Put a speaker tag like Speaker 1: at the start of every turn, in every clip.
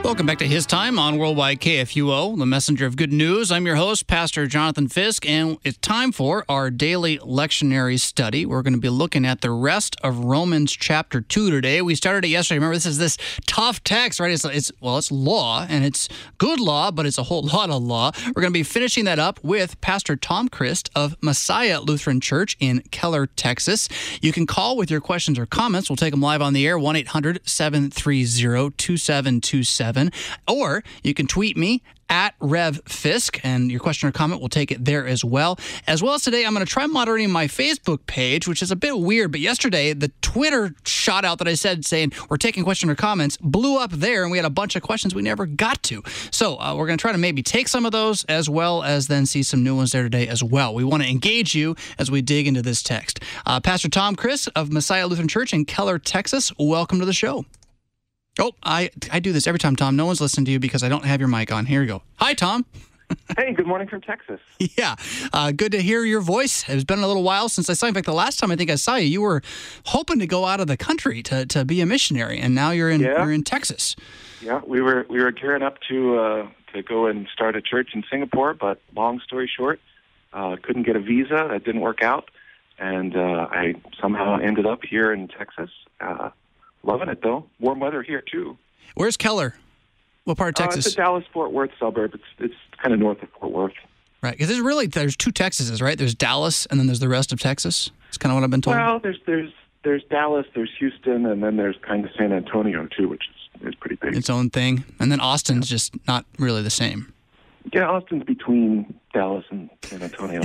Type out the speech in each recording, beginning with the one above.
Speaker 1: Welcome back to His Time on Worldwide KFUO, the messenger of good news. I'm your host, Pastor Jonathan Fisk, and it's time for our daily lectionary study. We're going to be looking at the rest of Romans chapter 2 today. We started it yesterday. Remember, this is this tough text, right? It's law, and it's good law, but it's a whole lot of law. We're going to be finishing that up with Pastor Tom Christ of Messiah Lutheran Church in Keller, Texas. You can call with your questions or comments. We'll take them live on the air, 1-800-730-2727. Or you can tweet me at Rev Fisk, and your question or comment, we'll take it there as well. As well as today, I'm going to try moderating my Facebook page, which is a bit weird, but yesterday, the Twitter shout out that I said saying we're taking question or comments blew up there, and we had a bunch of questions we never got to. So we're going to try to maybe take some of those as well as then see some new ones there today as well. We want to engage you as we dig into this text. Pastor Tom Christ of Messiah Lutheran Church in Keller, Texas, welcome to the show. Oh, I do this every time, Tom. No one's listening to you because I don't have your mic on. Here you go. Hi, Tom.
Speaker 2: Hey, good morning from Texas.
Speaker 1: Yeah, good to hear your voice. It's been a little while since I saw you. In fact, the last time I think I saw you, you were hoping to go out of the country to be a missionary, and now you're in Texas.
Speaker 2: Yeah, we were gearing up to go and start a church in Singapore, but long story short, couldn't get a visa. That didn't work out, and I somehow ended up here in Texas. Loving it, though. Warm weather here, too.
Speaker 1: Where's Keller? What part of Texas?
Speaker 2: It's a Dallas-Fort Worth suburb. It's kind of north of Fort Worth.
Speaker 1: Right, because there's two Texases, right? There's Dallas, and then there's the rest of Texas. That's kind of what I've been told.
Speaker 2: Well, there's Dallas, there's Houston, and then there's kind of San Antonio, too, which is pretty big.
Speaker 1: Its own thing. And then Austin's just not really the same.
Speaker 2: Yeah, Austin's between Dallas and San Antonio.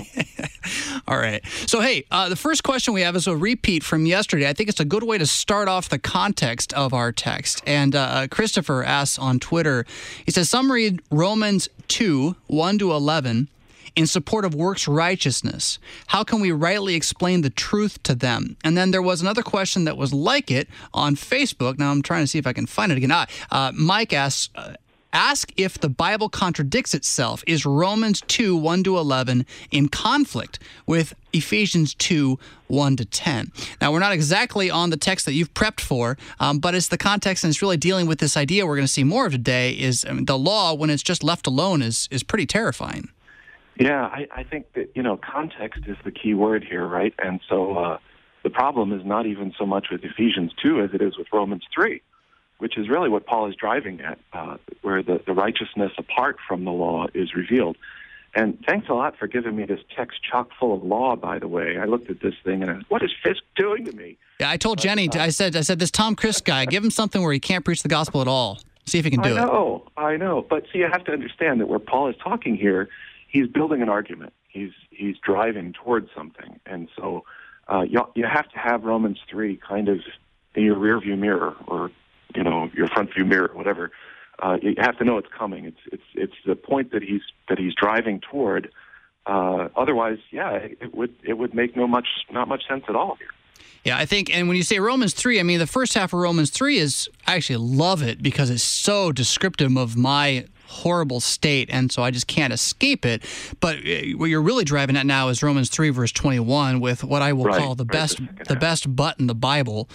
Speaker 1: All right. So, hey, the first question we have is a repeat from yesterday. I think it's a good way to start off the context of our text. And Christopher asks on Twitter, he says, some read Romans 2, 1-11, in support of works righteousness. How can we rightly explain the truth to them? And then there was another question that was like it on Facebook. Now, I'm trying to see if I can find it again. Mike asks... Ask if the Bible contradicts itself. Is Romans 2, 1-11 in conflict with Ephesians 2, 1-10? Now, we're not exactly on the text that you've prepped for, but it's the context, and it's really dealing with this idea we're going to see more of today is the law, when it's just left alone, is pretty terrifying.
Speaker 2: Yeah, I think that, context is the key word here, right? And so the problem is not even so much with Ephesians 2 as it is with Romans 3. Which is really what Paul is driving at, where the righteousness apart from the law is revealed. And thanks a lot for giving me this text chock full of law, by the way. I looked at this thing and what is Fisk doing to me?
Speaker 1: Yeah, I told Jenny, I said, this Tom Christ guy, give him something where he can't preach the gospel at all. See if he can do it.
Speaker 2: I know. But see, you have to understand that where Paul is talking here, he's building an argument. He's driving towards something. And so you have to have Romans 3 kind of in your rearview mirror or your front view mirror, whatever. You have to know it's coming. It's the point that he's driving toward. Otherwise, it would make not much sense at all here.
Speaker 1: Yeah, I think, and when you say Romans 3, I mean, the first half of Romans 3 is, I actually love it because it's so descriptive of my horrible state, and so I just can't escape it. But what you're really driving at now is Romans 3, verse 21, with what I will call the best but in the Bible.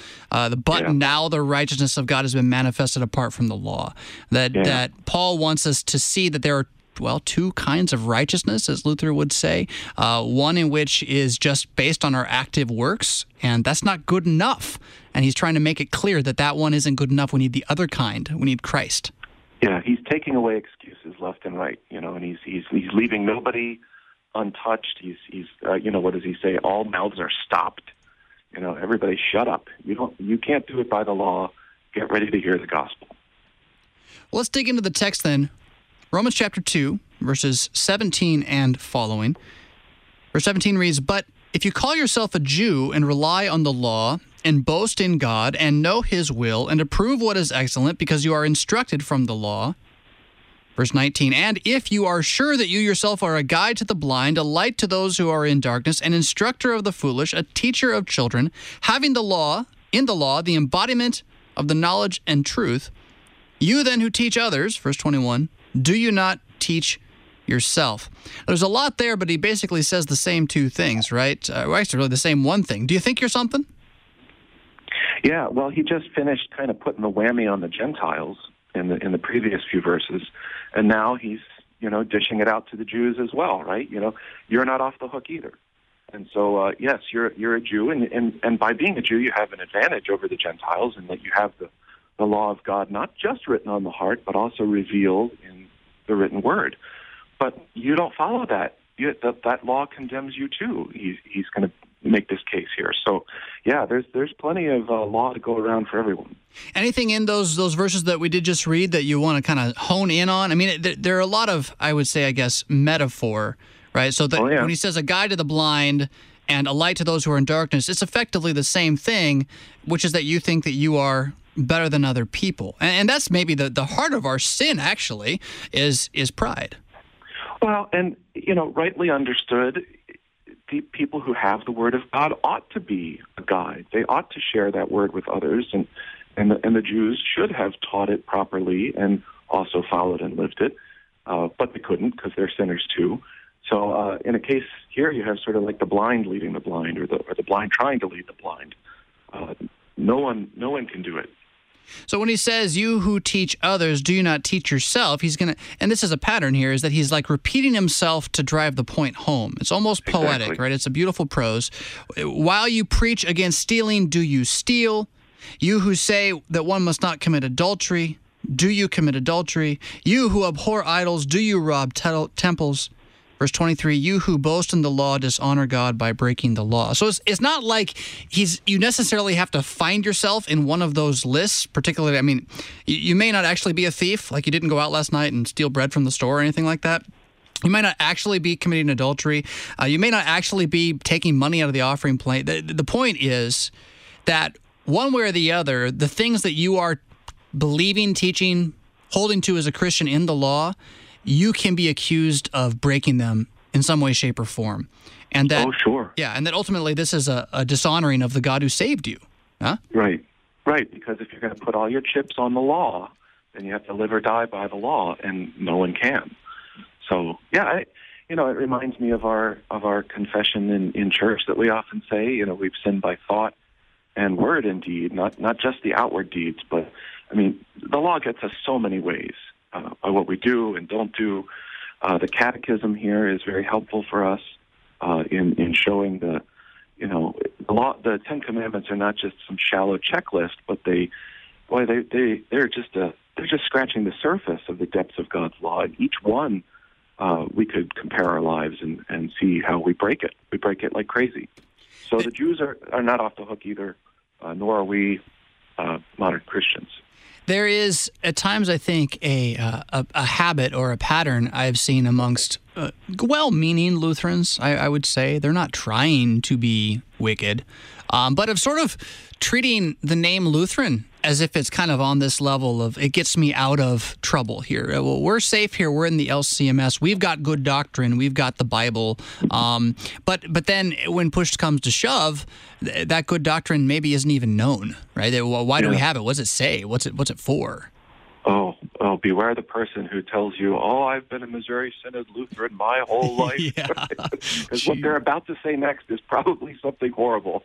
Speaker 1: Now the righteousness of God has been manifested apart from the law. That Paul wants us to see that there are two kinds of righteousness, as Luther would say. One in which is just based on our active works, and that's not good enough. And he's trying to make it clear that one isn't good enough. We need the other kind. We need Christ.
Speaker 2: Yeah, he's taking away excuses left and right, and he's leaving nobody untouched. He's what does he say? All mouths are stopped. Everybody shut up. You can't do it by the law. Get ready to hear the gospel.
Speaker 1: Well, let's dig into the text then. Romans chapter 2, verses 17 and following. Verse 17 reads, "But if you call yourself a Jew and rely on the law, and boast in God, and know his will, and approve what is excellent, because you are instructed from the law." Verse 19, "And if you are sure that you yourself are a guide to the blind, a light to those who are in darkness, an instructor of the foolish, a teacher of children, having the law, the embodiment of the knowledge and truth, you then who teach others," verse 21, "do you not teach yourself?" There's a lot there, but he basically says the same two things, right? Actually, really the same one thing. Do you think you're something?
Speaker 2: Yeah, well, he just finished kind of putting the whammy on the Gentiles in the previous few verses, and now he's dishing it out to the Jews as well, right? You're not off the hook either. And so, yes, you're a Jew, and by being a Jew, you have an advantage over the Gentiles in that you have the law of God not just written on the heart, but also revealed in the written word. But you don't follow that. That law condemns you too. He's going to make this case here. So, yeah, there's plenty of law to go around for everyone. Anything in those verses that we did just read that you want to kind of hone in on? I mean, there are a lot of, I would say, I guess, metaphor, right? So when he says a guide to the blind and a light to those who are in darkness, it's effectively the same thing, which is that you think that you are better than other people. And that's maybe the heart of our sin, actually, is pride. Well, and, rightly understood, the people who have the Word of God ought to be a guide. They ought to share that Word with others, and the Jews should have taught it properly and also followed and lived it, but they couldn't because they're sinners too. So in a case here, you have sort of like the blind leading the blind, or the blind trying to lead the blind. No one can do it. So when he says, you who teach others, do you not teach yourself, he's going to, and this is a pattern here, is that he's like repeating himself to drive the point home. It's almost poetic, exactly. Right? It's a beautiful prose. While you preach against stealing, do you steal? You who say that one must not commit adultery, do you commit adultery? You who abhor idols, do you rob temples? Verse 23, you who boast in the law dishonor God by breaking the law. So it's not like you necessarily have to find yourself in one of those lists, particularly, I mean, you may not actually be a thief, like you didn't go out last night and steal bread from the store or anything like that. You might not actually be committing adultery. You may not actually be taking money out of the offering plate. The point is that one way or the other, the things that you are believing, teaching, holding to as a Christian in the law, you can be accused of breaking them in some way, shape, or form. And that, sure. Yeah, and that ultimately this is a dishonoring of the God who saved you. Huh? Right, because if you're going to put all your chips on the law, then you have to live or die by the law, and no one can. So, yeah, it reminds me of our confession in church that we often say, we've sinned by thought and word and deed, not just the outward deeds, but, I mean, the law gets us so many ways. By what we do and don't do. The catechism here is very helpful for us in showing the law. The Ten Commandments are not just some shallow checklist, but they're just scratching the surface of the depths of God's law. And each one, we could compare our lives and see how we break it. We break it like crazy. So the Jews are not off the hook either, nor are we modern Christians. There is, at times, I think, a habit or a pattern I've seen amongst well-meaning Lutherans, I would say. They're not trying to be wicked, but of sort of treating the name Lutheran as if it's kind of on this level of, it gets me out of trouble here. Well, we're safe here. We're in the LCMS. We've got good doctrine. We've got the Bible. But then when push comes to shove, that good doctrine maybe isn't even known, right? Well, why do we have it? What does it say? What's it for? Oh, beware the person who tells you, I've been a Missouri Synod Lutheran my whole life. Because what they're about to say next is probably something horrible.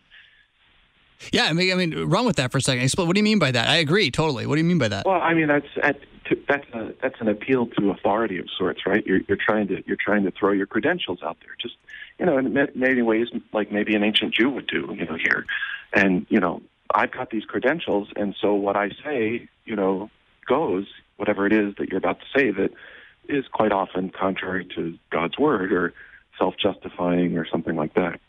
Speaker 2: Yeah, I mean, run with that for a second. What do you mean by that? I agree totally. What do you mean by that? Well, I mean that's an appeal to authority of sorts, right? You're trying to throw your credentials out there, just in many ways, like maybe an ancient Jew would do, here. And I've got these credentials, and so what I say, goes. Whatever it is that you're about to say that is quite often contrary to God's word or self-justifying or something like that.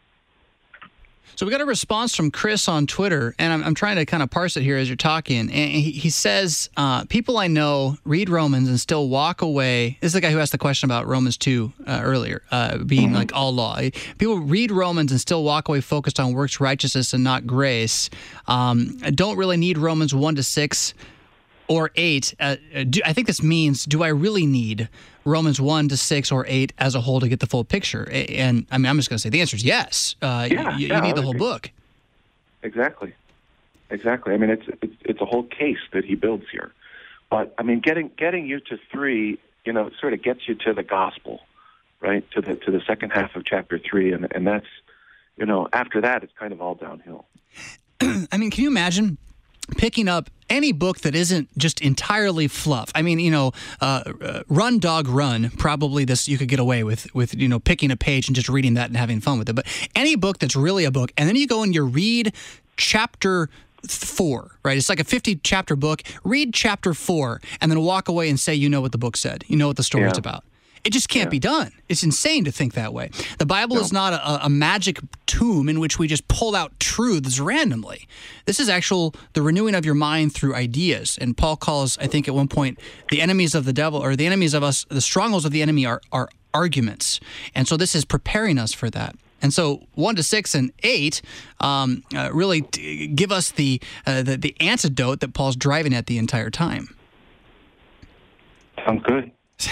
Speaker 2: So we got a response from Chris on Twitter, and I'm trying to kind of parse it here as you're talking. And he says, people I know read Romans and still walk away. This is the guy who asked the question about Romans 2 earlier, being like all law. People read Romans and still walk away focused on works righteousness and not grace. I don't really need Romans 1-6 or 8. I think this means, do I really need Romans 1-6 or 8 as a whole to get the full picture? And I mean, I'm just going to say the answer is yes. You need the whole book. Exactly. I mean, it's a whole case that he builds here. But I mean, getting you to 3, sort of gets you to the gospel, right? To the second half of chapter 3, and that's, after that, it's kind of all downhill. I mean, can you imagine
Speaker 1: picking up any book that isn't just entirely fluff. I mean, Run Dog Run, probably this you could get away with picking a page and just reading that and having fun with it. But any book that's really a book, and then you go and you read chapter 4, right? It's like a 50-chapter book. Read chapter 4 and then walk away and say you know what the book said. You know what the story's about. It just can't be done. It's insane to think that way. The Bible is not a magic tomb in which we just pull out truths randomly. This is the renewing of your mind through ideas. And Paul calls, I think at one point, the enemies of the devil, or the enemies of us, the strongholds of the enemy are arguments. And so this is preparing us for that. And so 1 to 6 and 8 really give us the antidote that Paul's driving at the entire time.
Speaker 2: Sounds good.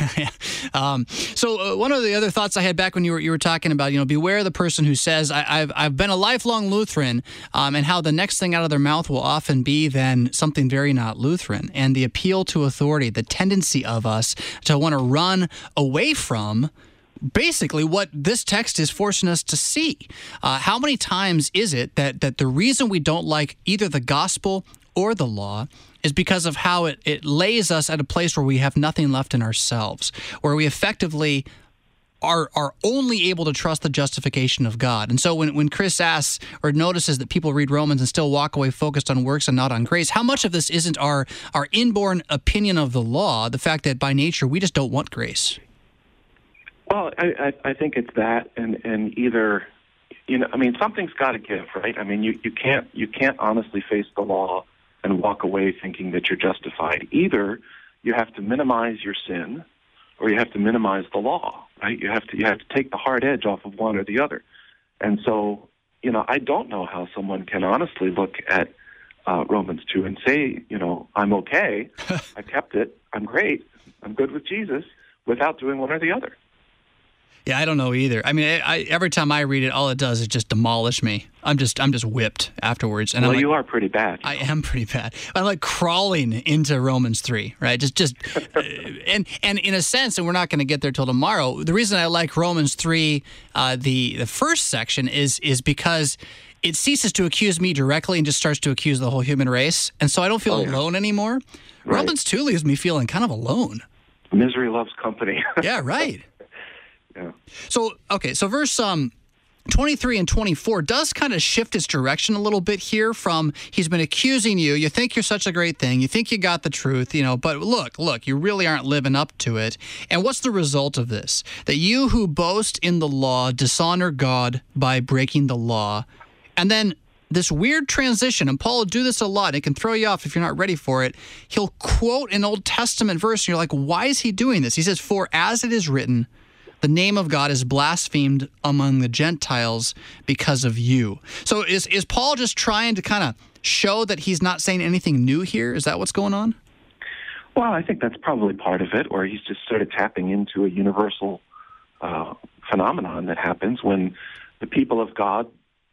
Speaker 1: So one of the other thoughts I had back when you were talking about, beware the person who says, I've been a lifelong Lutheran, and how the next thing out of their mouth will often be then something very not Lutheran. And the appeal to authority, the tendency of us to want to run away from basically what this text is forcing us to see. How many times is it that the reason we don't like either the gospel or the law is because of how it lays us at a place where we have nothing left in ourselves, where we effectively are only able to trust the justification of God. And so when Chris asks or notices that people read Romans and still walk away focused on works and not on grace, how much of this isn't our inborn opinion of the law, the fact that by nature we just don't want grace?
Speaker 2: Well, I think it's that, and either, something's got to give, right? I mean, you can't honestly face the law and walk away thinking that you're justified. Either you have to minimize your sin, or you have to minimize the law, right? You have to take the hard edge off of one or the other. And so, I don't know how someone can honestly look at Romans 2 and say, I'm okay, I kept it, I'm great, I'm good with Jesus, without doing one or the other.
Speaker 1: Yeah, I don't know either. I mean, every time I read it, all it does is just demolish me. I'm just whipped afterwards. And
Speaker 2: you are pretty bad.
Speaker 1: I am pretty bad. I'm like crawling into Romans 3, right? Just and in a sense, and we're not going to get there till tomorrow. The reason I like Romans 3, the first section, is because it ceases to accuse me directly and just starts to accuse the whole human race, and so I don't feel alone anymore. Right. Romans 2 leaves me feeling kind of alone.
Speaker 2: Misery loves company.
Speaker 1: Yeah, right.
Speaker 2: Yeah.
Speaker 1: So verse 23 and 24 does kind of shift its direction a little bit here from he's been accusing you. You think you're such a great thing. You think you got the truth, but look, you really aren't living up to it. And what's the result of this? That you who boast in the law dishonor God by breaking the law. And then this weird transition, and Paul will do this a lot. It can throw you off if you're not ready for it. He'll quote an Old Testament verse, and you're like, why is he doing this? He says, for as it is written, the name of God is blasphemed among the Gentiles because of you. So is Paul just trying to kind of show that he's not saying anything new here? Is that what's going on?
Speaker 2: Well, I think that's probably part of it, or he's just sort of tapping into a universal phenomenon that happens when the people of God,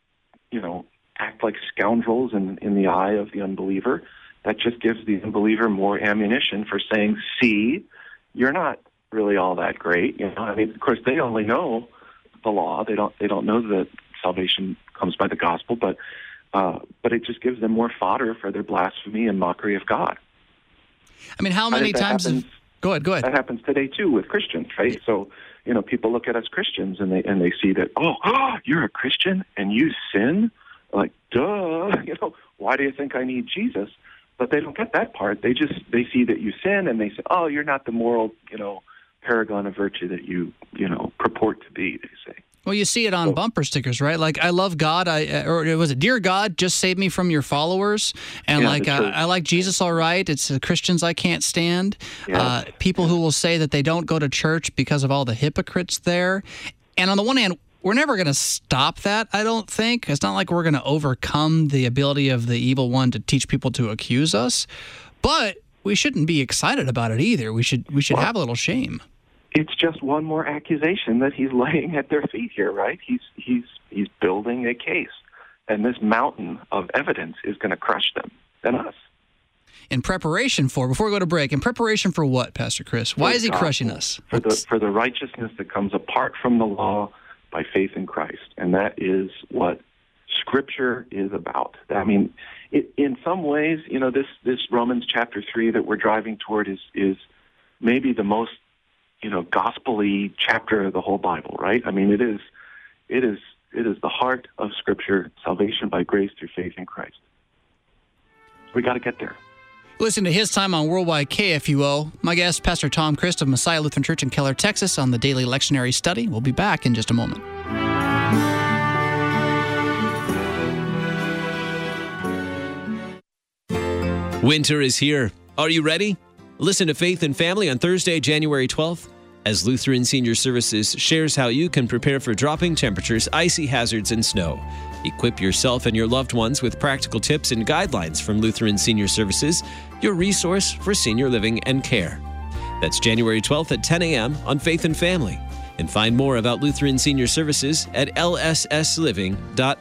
Speaker 2: act like scoundrels in the eye of the unbeliever. That just gives the unbeliever more ammunition for saying, see, you're not really all that great. Of course, they only know the law. They don't know that salvation comes by the gospel, but it just gives them more fodder for their blasphemy and mockery of God.
Speaker 1: I mean, how many times? Go ahead.
Speaker 2: That happens today too with Christians, right? So, people look at us Christians and they see that, oh, you're a Christian and you sin? Like, duh. Why do you think I need Jesus? But they don't get that part. They see that you sin and they say, oh, you're not the moral, paragon of virtue that you purport to be, they say.
Speaker 1: Well, you see it on bumper stickers, right? Like, I love God, or was it, Dear God, just save me from your followers? And I like Jesus all right. It's the Christians I can't stand.
Speaker 2: Yeah.
Speaker 1: People who will say that they don't go to church because of all the hypocrites there. And on the one hand, we're never going to stop that, I don't think. It's not like we're going to overcome the ability of the evil one to teach people to accuse us. But we shouldn't be excited about it either. We should have a little shame.
Speaker 2: It's just one more accusation that he's laying at their feet here, right? He's building a case, and this mountain of evidence is going to crush them and us. Before we go to break, in preparation for what, Pastor Chris? Why is he crushing us? For the righteousness that comes apart from the law by faith in Christ, and that is what Scripture is about. I mean, in some ways, this Romans chapter 3 that we're driving toward is maybe the most, gospel-y chapter of the whole Bible, right? I mean, it is the heart of Scripture, salvation by grace through faith in Christ. We got to get there.
Speaker 1: Listen to His Time on Worldwide KFUO. My guest, Pastor Tom Christ of Messiah Lutheran Church in Keller, Texas, on the Daily Lectionary Study. We'll be back in just a moment.
Speaker 3: Winter is here. Are you ready? Listen to Faith and Family on Thursday, January 12th, as Lutheran Senior Services shares how you can prepare for dropping temperatures, icy hazards, and snow. Equip yourself and your loved ones with practical tips and guidelines from Lutheran Senior Services, your resource for senior living and care. That's January 12th at 10 a.m. on Faith and Family. And find more about Lutheran Senior Services at lssliving.org.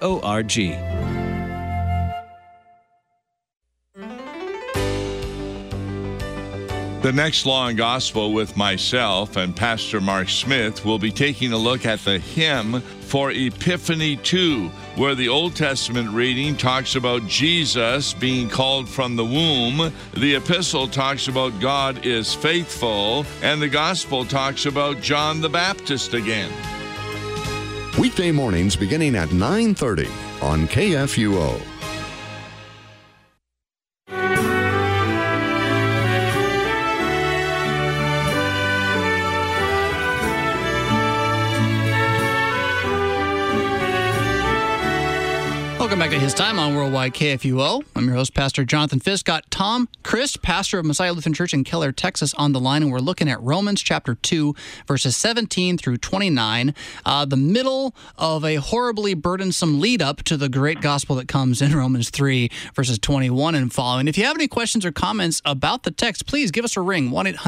Speaker 4: The next Law and Gospel with myself and Pastor Mark Smith will be taking a look at the hymn for Epiphany 2, where the Old Testament reading talks about Jesus being called from the womb, the epistle talks about God is faithful, and the Gospel talks about John the Baptist again.
Speaker 5: Weekday mornings beginning at 9:30 on KFUO.
Speaker 1: Welcome back to His Time on Worldwide KFUO. I'm your host, Pastor Jonathan Fisk. Got Tom Christ, pastor of Messiah Lutheran Church in Keller, Texas, on the line, and we're looking at Romans chapter 2, verses 17 through 29, the middle of a horribly burdensome lead-up to the great gospel that comes in Romans 3, verses 21 and following. If you have any questions or comments about the text, please give us a ring,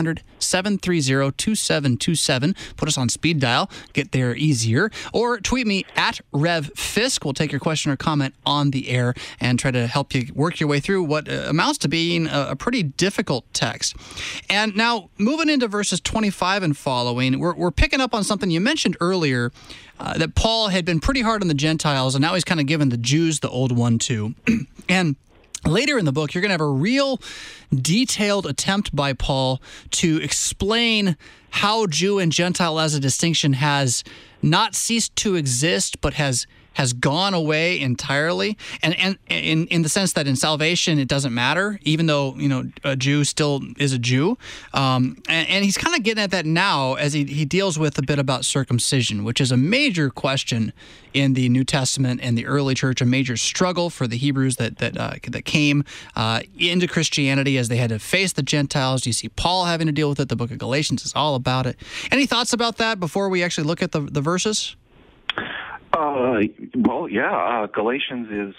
Speaker 1: 1-800-730-2727. Put us on speed dial, get there easier, or tweet me at Rev Fisk. We'll take your question or comment on the air and try to help you work your way through what amounts to being a pretty difficult text. And now, moving into verses 25 and following, we're picking up on something you mentioned earlier, that Paul had been pretty hard on the Gentiles, and now he's kind of given the Jews the old one too. And later in the book, you're going to have a real detailed attempt by Paul to explain how Jew and Gentile as a distinction has not ceased to exist, but has gone away entirely, and in the sense that in salvation it doesn't matter, even though a Jew still is a Jew, and he's kind of getting at that now as he deals with a bit about circumcision, which is a major question in the New Testament and the early church, a major struggle for the Hebrews that came into Christianity as they had to face the Gentiles. You see Paul having to deal with it. The book of Galatians is all about it. Any thoughts about that before we actually look at the verses?
Speaker 2: Galatians is,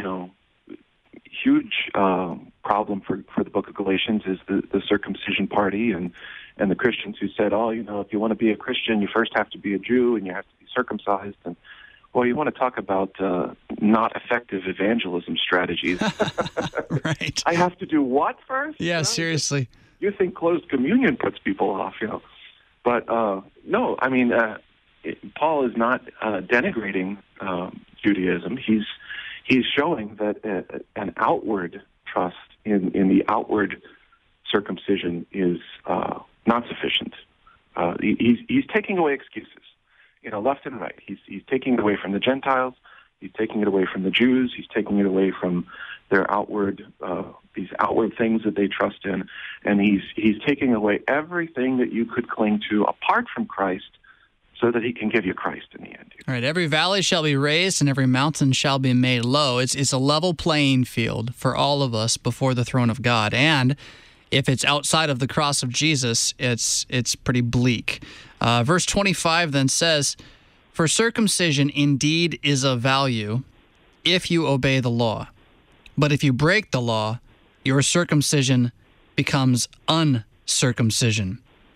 Speaker 2: huge problem for the book of Galatians is the circumcision party and the Christians who said, if you want to be a Christian, you first have to be a Jew and you have to be circumcised. And, well, you want to talk about not effective evangelism strategies.
Speaker 1: Right.
Speaker 2: I have to do what first?
Speaker 1: Yeah, seriously.
Speaker 2: You think closed communion puts people off, But, no, I mean... Paul is not denigrating Judaism. He's showing that an outward trust in the outward circumcision is not sufficient. He's taking away excuses, left and right. He's taking it away from the Gentiles. He's taking it away from the Jews. He's taking it away from their outward these outward things that they trust in, and he's taking away everything that you could cling to apart from Christ, so that he can give you Christ in the end.
Speaker 1: All right, every valley shall be raised and every mountain shall be made low. It's a level playing field for all of us before the throne of God. And if it's outside of the cross of Jesus, it's pretty bleak. Verse 25 then says, "For circumcision indeed is of value if you obey the law. But if you break the law, your circumcision becomes uncircumcision."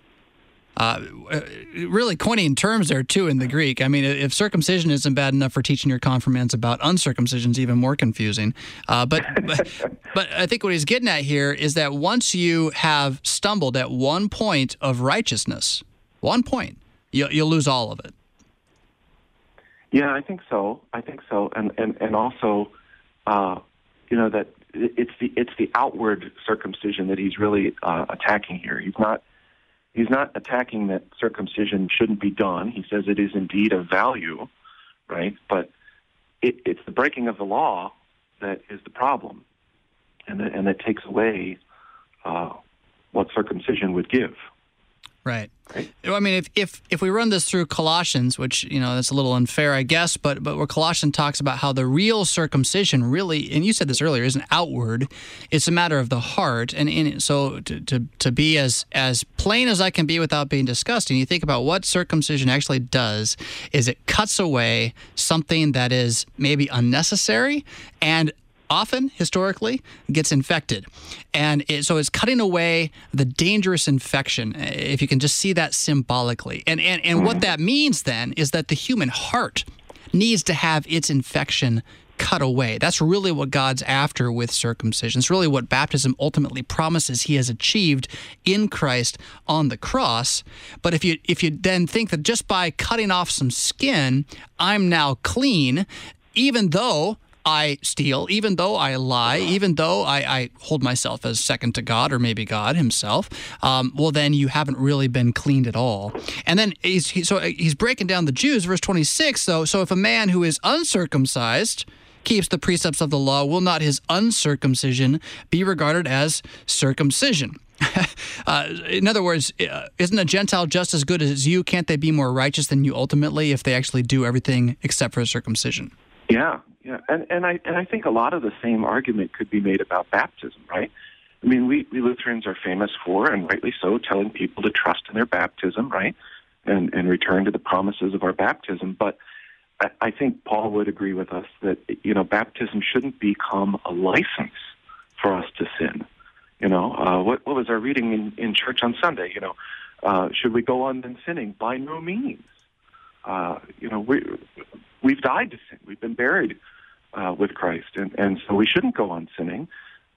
Speaker 1: Really coining terms there, too, in the Greek. I mean, if circumcision isn't bad enough for teaching your confirmands about uncircumcision is even more confusing. But I think what he's getting at here is that once you have stumbled at one point of righteousness, one point, you'll lose all of it.
Speaker 2: Yeah, I think so. And also, that it's the outward circumcision that he's really attacking here. He's not attacking that circumcision shouldn't be done. He says it is indeed of value, right? But it's the breaking of the law that is the problem, and that takes away what circumcision would give.
Speaker 1: Right. I mean, if we run this through Colossians, which, that's a little unfair, I guess, but where Colossians talks about how the real circumcision really, and you said this earlier, isn't outward, it's a matter of the heart. And so to be as plain as I can be without being disgusting, you think about what circumcision actually does is it cuts away something that is maybe unnecessary and often, historically, gets infected. And so it's cutting away the dangerous infection, if you can just see that symbolically. And what that means then is that the human heart needs to have its infection cut away. That's really what God's after with circumcision. It's really what baptism ultimately promises he has achieved in Christ on the cross. But if you then think that just by cutting off some skin, I'm now clean, even though I steal, even though I lie, even though I hold myself as second to God or maybe God himself, well, then you haven't really been cleaned at all. And then he's breaking down the Jews, verse 26, though. So if a man who is uncircumcised keeps the precepts of the law, will not his uncircumcision be regarded as circumcision? In other words, isn't a Gentile just as good as you? Can't they be more righteous than you ultimately if they actually do everything except for circumcision?
Speaker 2: Yeah. And I think a lot of the same argument could be made about baptism, right? I mean, we Lutherans are famous for, and rightly so, telling people to trust in their baptism, right? And return to the promises of our baptism. But I think Paul would agree with us that, baptism shouldn't become a license for us to sin. What was our reading in church on Sunday? Should we go on then sinning? By no means. We've died to sin. We've been buried with Christ, and so we shouldn't go on sinning.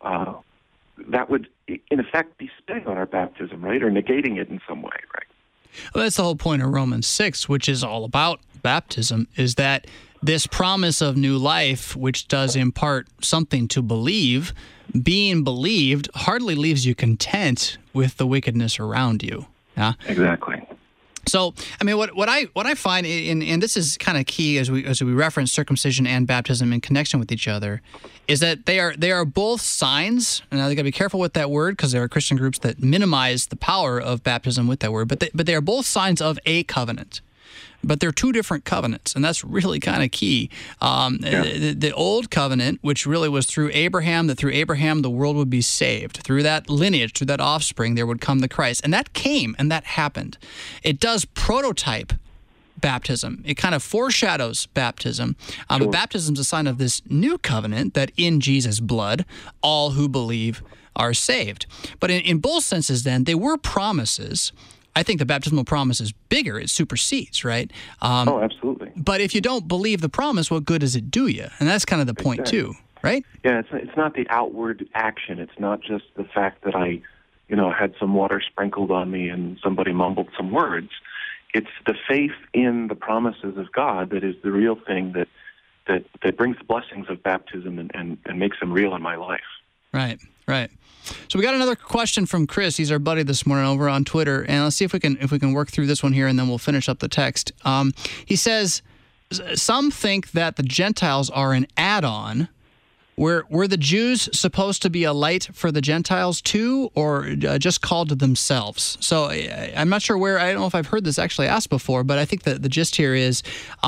Speaker 2: That would, in effect, be spitting on our baptism, right, or negating it in some way, right?
Speaker 1: Well, that's the whole point of Romans 6, which is all about baptism, is that this promise of new life, which does impart something to believe, being believed hardly leaves you content with the wickedness around you. Yeah,
Speaker 2: exactly.
Speaker 1: So, I mean, what I find, and this is kind of key as we reference circumcision and baptism in connection with each other, is that they are both signs. And now they got to be careful with that word because there are Christian groups that minimize the power of baptism with that word. But they are both signs of a covenant. But they're two different covenants, and that's really kind of key. The old covenant, which really was through Abraham, that through Abraham the world would be saved. Through that lineage, through that offspring, there would come the Christ. And that came, and that happened. It does prototype baptism. It kind of foreshadows baptism.
Speaker 2: Sure.
Speaker 1: But baptism is a sign of this new covenant that in Jesus' blood, all who believe are saved. But in both senses, then, they were promises. I think the baptismal promise is bigger. It supersedes, right?
Speaker 2: Absolutely.
Speaker 1: But if you don't believe the promise, what good does it do you? And that's kind of the point, too, right?
Speaker 2: Yeah, it's not the outward action. It's not just the fact that I, had some water sprinkled on me and somebody mumbled some words. It's the faith in the promises of God that is the real thing that brings the blessings of baptism and makes them real in my life.
Speaker 1: Right. So we got another question from Chris. He's our buddy this morning over on Twitter, and let's see if we can work through this one here, and then we'll finish up the text. He says, some think that the Gentiles are an add-on. Were the Jews supposed to be a light for the Gentiles too, or just called to themselves? So I'm not sure I don't know if I've heard this actually asked before, but I think that the gist here is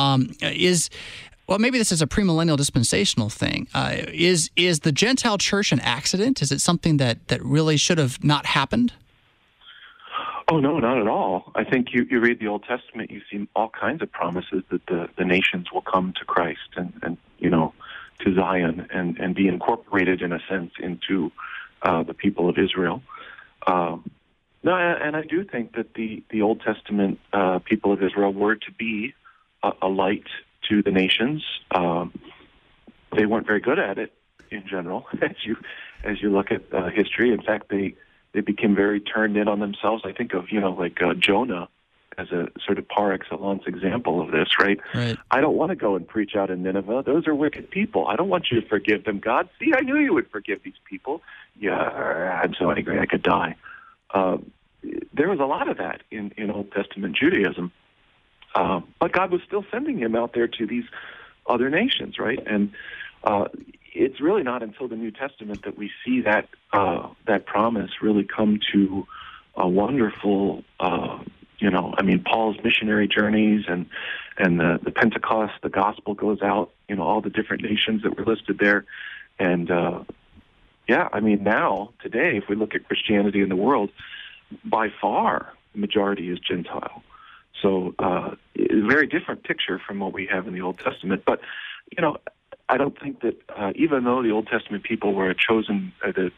Speaker 1: well, maybe this is a premillennial dispensational thing. Is the Gentile church an accident? Is it something that really should have not happened?
Speaker 2: Oh, no, not at all. I think you read the Old Testament, you see all kinds of promises that the nations will come to Christ and to Zion and be incorporated, in a sense, into the people of Israel. No, and I do think that the Old Testament people of Israel were to be a light to the nations. They weren't very good at it in general, as you look at history. In fact, they became very turned in on themselves. I think of Jonah as a sort of par excellence example of this, right?
Speaker 1: Right.
Speaker 2: I don't want to go and preach out in Nineveh. Those are wicked people. I don't want you to forgive them, God. See, I knew you would forgive these people. Yeah, I'm so angry I could die. There was a lot of that in Old Testament Judaism. But God was still sending him out there to these other nations, right? And it's really not until the New Testament that we see that promise really come to a wonderful, Paul's missionary journeys and the Pentecost, the gospel goes out, all the different nations that were listed there. And, now, today, if we look at Christianity in the world, by far, the majority is Gentile. So it's a very different picture from what we have in the Old Testament. But, I don't think that even though the Old Testament people were a chosen, the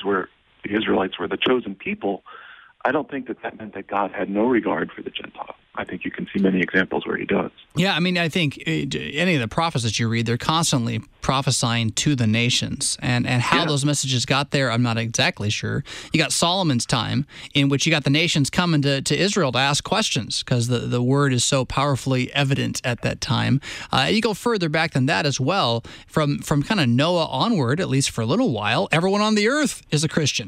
Speaker 2: Israelites were the chosen people, I don't think that meant that God had no regard for the Gentile. I think you can see many examples where he does.
Speaker 1: Yeah, I think any of the prophets that you read, they're constantly prophesying to the nations. And how those messages got there, I'm not exactly sure. You got Solomon's time, in which you got the nations coming to Israel to ask questions, because the word is so powerfully evident at that time. You go further back than that as well, from kind of Noah onward, at least for a little while, everyone on the earth is a Christian,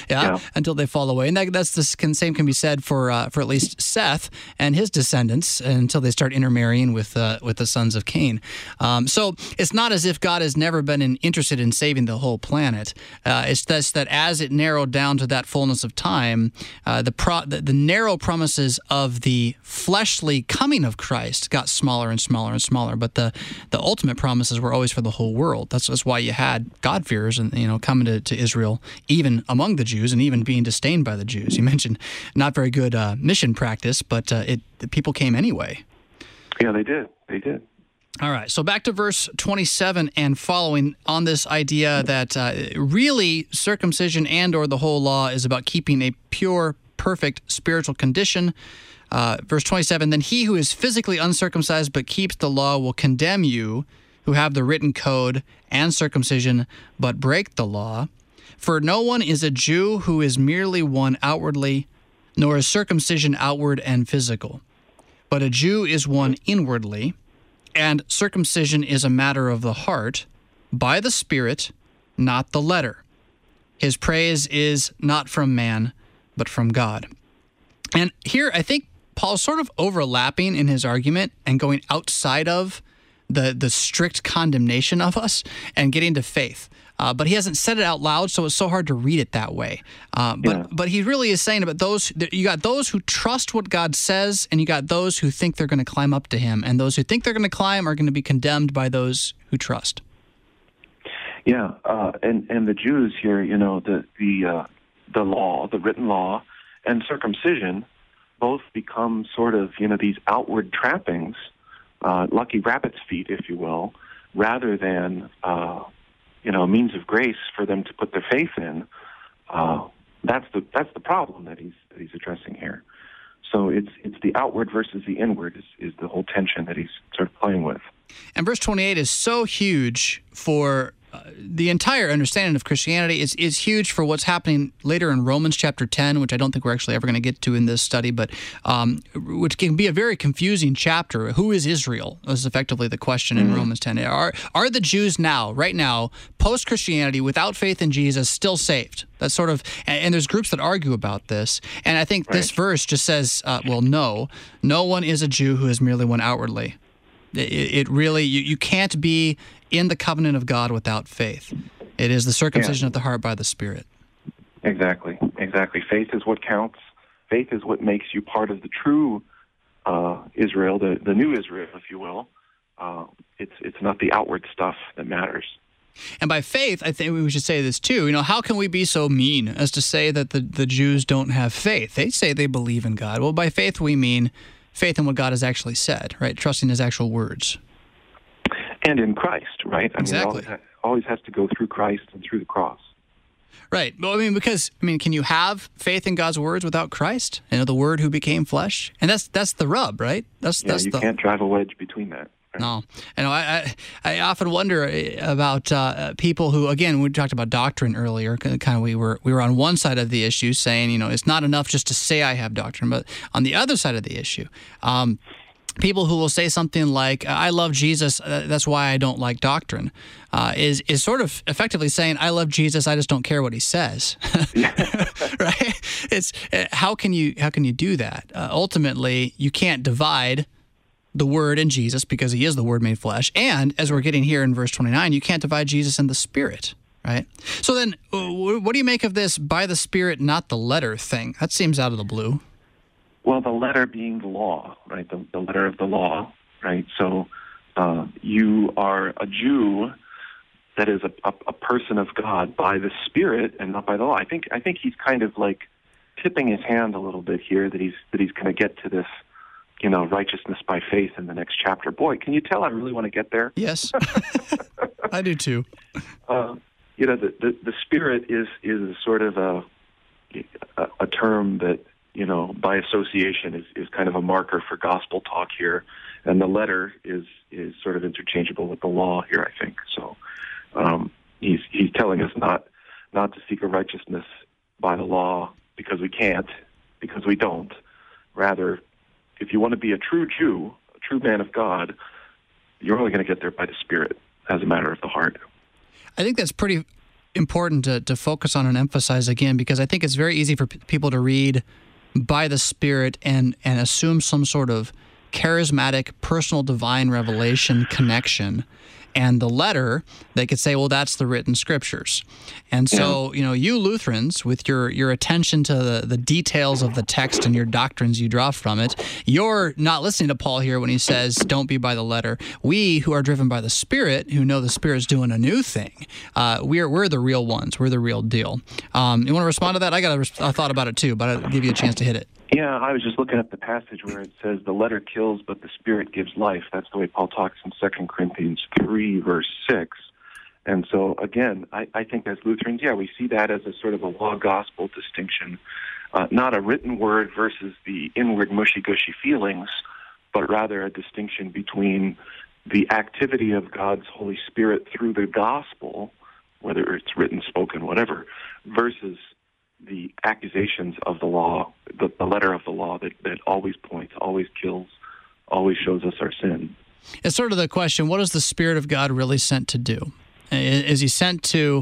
Speaker 1: until they fall away. And that's the same can be said for at least Seth and his descendants until they start intermarrying with the sons of Cain. So it's not as if God has never been interested in saving the whole planet. It's just that as it narrowed down to that fullness of time, the narrow promises of the fleshly coming of Christ got smaller and smaller and smaller. But the ultimate promises were always for the whole world. That's why you had God-fearers and coming to Israel, even among the Jews, and even being disdained by the Jews. You mentioned not very good mission practice, but the people came anyway.
Speaker 2: Yeah, they did. They did.
Speaker 1: All right, so back to verse 27 and following on this idea that really circumcision and or the whole law is about keeping a pure, perfect spiritual condition. Verse 27, then he who is physically uncircumcised but keeps the law will condemn you who have the written code and circumcision but break the law. For no one is a Jew who is merely one outwardly, nor is circumcision outward and physical. But a Jew is one inwardly, and circumcision is a matter of the heart, by the Spirit, not the letter. His praise is not from man, but from God. And here, I think Paul's sort of overlapping in his argument and going outside of the strict condemnation of us and getting to faith. But he hasn't said it out loud, so it's so hard to read it that way. But he really is saying about those, you got those who trust what God says, and you got those who think they're going to climb up to him. And those who think they're going to climb are going to be condemned by those who trust.
Speaker 2: Yeah, and the Jews here, the law, the written law, and circumcision both become sort of, these outward trappings, lucky rabbit's feet, if you will, rather than a means of grace for them to put their faith in. That's the problem that he's addressing here. So it's the outward versus the inward is the whole tension that he's sort of playing with.
Speaker 1: And verse 28 is so huge for the entire understanding of Christianity. Is huge for what's happening later in Romans chapter 10, which I don't think we're actually ever going to get to in this study, but which can be a very confusing chapter. Who is Israel? Is effectively the question in Romans 10. Are the Jews right now, post-Christianity, without faith in Jesus, still saved? That's sort of, and there's groups that argue about this. And I think this verse just says, no one is a Jew who is merely one outwardly. It really, you can't be in the covenant of God without faith. It is the circumcision of the heart by the Spirit.
Speaker 2: Exactly. Faith is what counts. Faith is what makes you part of the true Israel, the new Israel, if you will. It's not the outward stuff that matters.
Speaker 1: And by faith, I think we should say this too. How can we be so mean as to say that the Jews don't have faith? They say they believe in God. Well, by faith we mean faith in what God has actually said, right? Trusting his actual words.
Speaker 2: And in Christ, right?
Speaker 1: Exactly.
Speaker 2: It always has to go through Christ and through the cross.
Speaker 1: Right. Well, can you have faith in God's words without Christ? The Word who became flesh? And that's the rub, right? You
Speaker 2: can't drive a wedge between that.
Speaker 1: No. I often wonder about people who, again, we talked about doctrine earlier, kind of we were on one side of the issue saying, it's not enough just to say I have doctrine, but on the other side of the issue, people who will say something like, I love Jesus, that's why I don't like doctrine, is sort of effectively saying, I love Jesus, I just don't care what he says. Right? It's how can you do that? Ultimately, you can't divide the Word and Jesus because he is the Word made flesh. And as we're getting here in verse 29, you can't divide Jesus and the Spirit, right? So then what do you make of this by the Spirit, not the letter thing? That seems out of the blue.
Speaker 2: Well, the letter being the law, right? The letter of the law, right? So you are a Jew that is a person of God by the Spirit and not by the law. I think he's kind of like tipping his hand a little bit here that he's going to get to this, righteousness by faith in the next chapter. Boy, can you tell I really want to get there?
Speaker 1: Yes, I do too.
Speaker 2: The Spirit is sort of a term that, by association is kind of a marker for gospel talk here. And the letter is sort of interchangeable with the law here, I think. So he's telling us not to seek a righteousness by the law because we can't, because we don't. Rather, if you want to be a true Jew, a true man of God, you're only going to get there by the Spirit as a matter of the heart.
Speaker 1: I think that's pretty important to focus on and emphasize again, because I think it's very easy for people to read by the Spirit and assume some sort of charismatic, personal, divine revelation connection. And the letter, they could say, well, that's the written scriptures. And so, you Lutherans, with your attention to the details of the text and your doctrines you draw from it, you're not listening to Paul here when he says, don't be by the letter. We, who are driven by the Spirit, who know the Spirit's doing a new thing, we're the real ones. We're the real deal. You want to respond to that? I got a thought about it too, but I'll give you a chance to hit it.
Speaker 2: Yeah, I was just looking at the passage where it says the letter kills, but the Spirit gives life. That's the way Paul talks in 2 Corinthians 3, verse 6. And so, again, I think as Lutherans, we see that as a sort of a law-gospel distinction, not a written word versus the inward mushy-gushy feelings, but rather a distinction between the activity of God's Holy Spirit through the gospel, whether it's written, spoken, whatever, versus the accusations of the law, the letter of the law that always points, always kills, always shows us our sin.
Speaker 1: It's sort of the question, what is the Spirit of God really sent to do? Is he sent to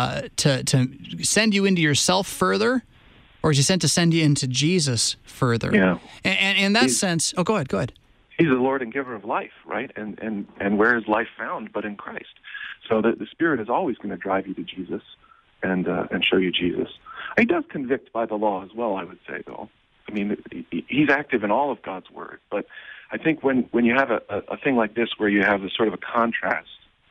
Speaker 1: send you into yourself further, or is he sent to send you into Jesus further?
Speaker 2: Yeah.
Speaker 1: And in that sense, go ahead.
Speaker 2: He's the Lord and giver of life, right? And where is life found but in Christ? So the Spirit is always going to drive you to Jesus and show you Jesus. He does convict by the law as well, I would say, though. I mean, he's active in all of God's Word. But I think when you have a thing like this where you have a sort of a contrast,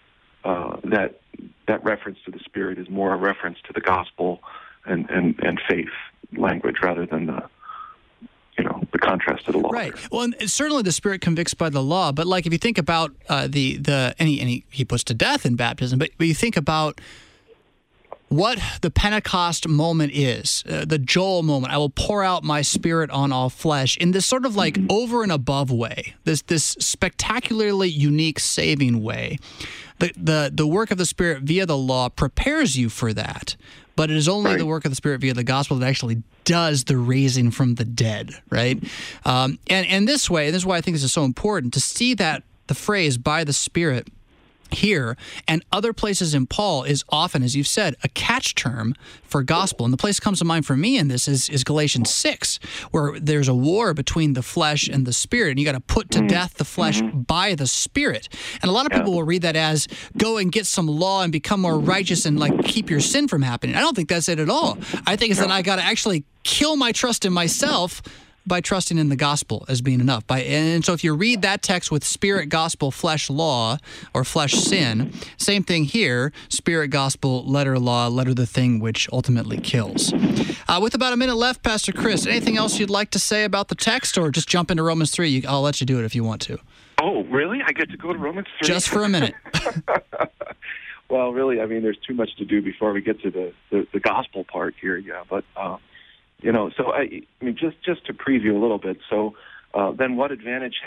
Speaker 2: that reference to the Spirit is more a reference to the gospel and faith language rather than the contrast to the law.
Speaker 1: Right. Well, and certainly the Spirit convicts by the law, but like if you think about he puts to death in baptism, but you think about what the Pentecost moment is, the Joel moment, I will pour out my Spirit on all flesh, in this sort of like over and above way, this spectacularly unique saving way. The work of the Spirit via the law prepares you for that, but it is only the work of the Spirit via the gospel that actually does the raising from the dead, right? And this way, this is why I think this is so important, to see that the phrase by the Spirit here and other places in Paul is often, as you've said, a catch term for gospel. And the place that comes to mind for me in this is Galatians 6, where there's a war between the flesh and the Spirit, and you got to put to death the flesh by the Spirit. And a lot of people will read that as go and get some law and become more righteous and like keep your sin from happening. I don't think that's it at all. I think it's that I got to actually kill my trust in myself by trusting in the gospel as being enough. And so if you read that text with Spirit, gospel, flesh, law, or flesh, sin, same thing here, Spirit, gospel, letter, law, letter, the thing which ultimately kills. With about a minute left, Pastor Chris, anything else you'd like to say about the text, or just jump into Romans 3? I'll let you do it if you want to.
Speaker 2: Oh, really? I get to go to Romans 3?
Speaker 1: Just for a minute.
Speaker 2: Well, really, I mean, there's too much to do before we get to the gospel part here, but... so I mean, just to preview a little bit. So then, what advantage has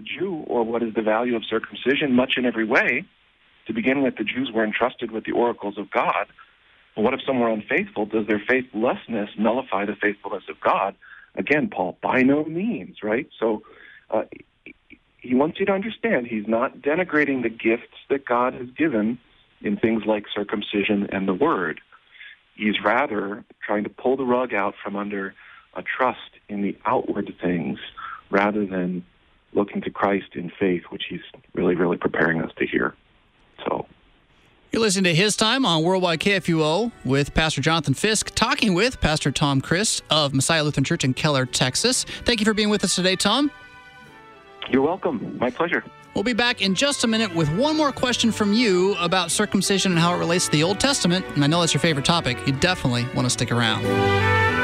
Speaker 2: the Jew, or what is the value of circumcision? Much in every way. To begin with, the Jews were entrusted with the oracles of God. But what if some were unfaithful? Does their faithlessness nullify the faithfulness of God? Again, Paul, by no means, right? So he wants you to understand he's not denigrating the gifts that God has given in things like circumcision and the Word. He's rather trying to pull the rug out from under a trust in the outward things rather than looking to Christ in faith, which he's really, really preparing us to hear. So
Speaker 1: you're listening to His Time on Worldwide KFUO with Pastor Jonathan Fisk, talking with Pastor Tom Christ of Messiah Lutheran Church in Keller, Texas. Thank you for being with us today, Tom.
Speaker 2: You're welcome. My pleasure.
Speaker 1: We'll be back in just a minute with one more question from you about circumcision and how it relates to the Old Testament. And I know that's your favorite topic. You definitely want to stick around.